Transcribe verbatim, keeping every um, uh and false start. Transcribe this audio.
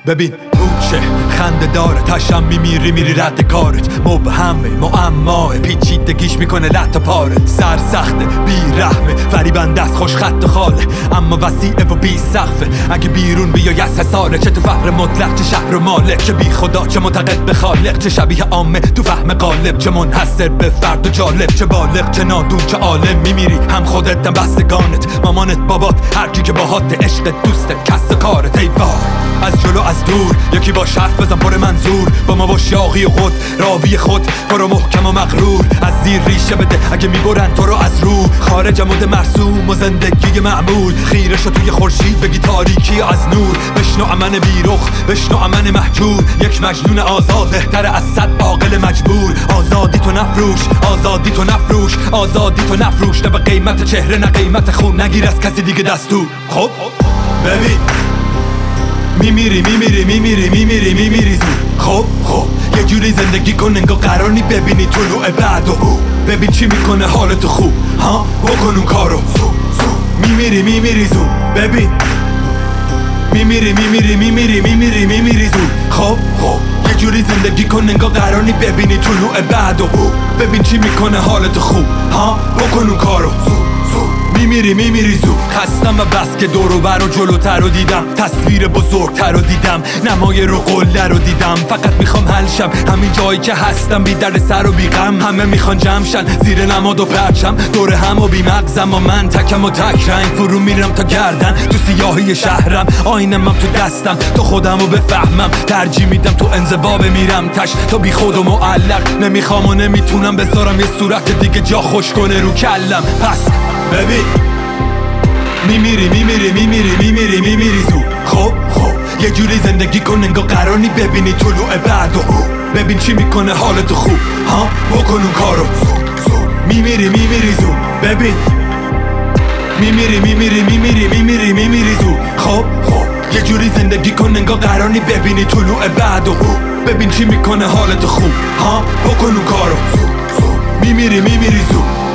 ببین کوچه خنده داره تشم میمیری میری رد کارت مبهمه معماه پیچیدگیش میکنه لط و پاره سر سخته بی رحمه فریبنده است خوش خط و خاله اما وسیعه و بی سقفه اگه بیرون بیای از حساره چه تو فقر مطلق چه شهر و مالک چه بی خدا چه معتقد به خالق چه شبیه عامه تو فهم غالب چه منحصر به فرد و جالب چه بالغ چه نادون چه عالم میمیری هم خودت هم بستگانت مامانت بابات هر کی که باهات عشق دوستت کس و کارت ای وای از جلو از دور یکی با حرف بزن پر منظور با ما با شاقی خود راوی خود برو محکم و مغرور از زیر ریشه بده اگه میبرن تو رو از رو خارج مد مرسوم و زندگی معمول خیره شو توی خورشید بگی تاریکی از نور بشنو امن بیرخ بشنو امن محجور یک مجنون آزاد بهتر از صد عاقل مجبور آزادی تو نفروش آزادی تو نفروش آزادی تو نفروش نه به قیمت چهره نه قیمت خون نگیر از کسی دیگه دستور خب ببین میمیری میمیری میمیری میمیری میمیری زود خب خب یه جوری زندگی کن انگار قرار نی ببینی طلوع بعد و او ببین چی میکنه حالتو خوب ها بکن اون کارو میمیری میمیری زود ببین میمیری میمیری میمیری میمیری میمیری زود خب خب یه جوری زندگی کن انگار قرار نی ببینی طلوع بعد و او ببین چی میکنه حالتو خوب ها بکن اون کارو میمیری میمیری زود خستم و بس که دور و بر و جلوتر رو دیدم تصویر بزرگتر رو دیدم نمای رو قله رو دیدم فقط میخوام حل شم همین جایی که هستم بی درد سر و بی غم همه میخوان جمع شن زیر نماد و پرچم دور هم و بی مغزم و من تکم و تک رنگ فرو میرم تا گردن تو سیاهی شهرم آینم تو دستم تو خودم رو بفهمم ترجیح میدم تو انزوا بمیرم تش تا بی خود و معلق نمیخوام و نمیتونم بذارم یه صورت دیگه جا خوش کنه رو کلم پس ببین میمیری میمیری میمیری میمیری میمیری زود خب خب یه جوری زندگی کن انگار قرار نی ببینی طلوع بعد و ببین چی میکنه حالتو خوب ها بکن اون کارو میمیری میمیری زود ببین میمیری میمیری میمیری میمیری میمیری زود خب خب یه جوری زندگی کن انگار قرار نی ببینی طلوع بعد و ببین چی میکنه حالتو خوب ها بکن اون کارو میمیری میمیری زود